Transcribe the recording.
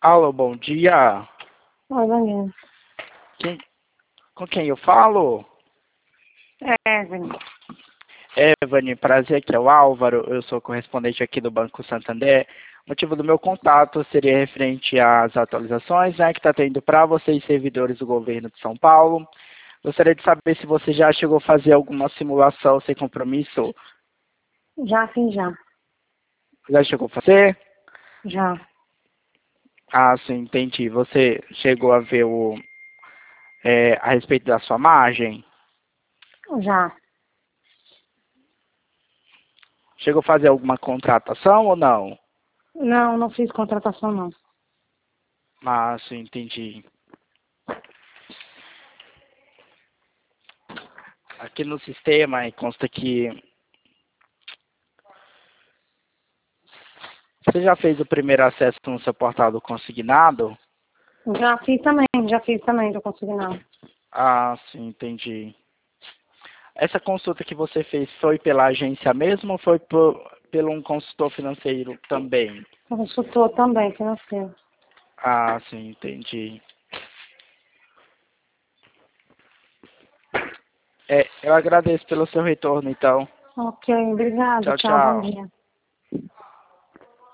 Alô, bom dia. Oi, bom dia. Com quem eu falo? Evelyn. Evane, prazer, aqui é o Álvaro, eu sou correspondente aqui do Banco Santander. O motivo do meu contato seria referente às atualizações, que está tendo para vocês, servidores do governo de São Paulo. Gostaria de saber se você já chegou a fazer alguma simulação sem compromisso. Já fiz, já. Já chegou a fazer? Já. Ah, sim, entendi. Você chegou a ver a respeito da sua margem? Já. Chegou a fazer alguma contratação ou não? Não, não fiz contratação, não. Ah, sim, entendi. Aqui no sistema consta que você já fez o primeiro acesso no seu portal do consignado? Já fiz também do consignado. Ah, sim, entendi. Essa consulta que você fez foi pela agência mesmo ou foi pelo um consultor financeiro também? Consultor também, financeiro. Ah, sim, entendi. Eu agradeço pelo seu retorno, então. Ok, obrigada. Tchau, Tchau, bom tchau. dia.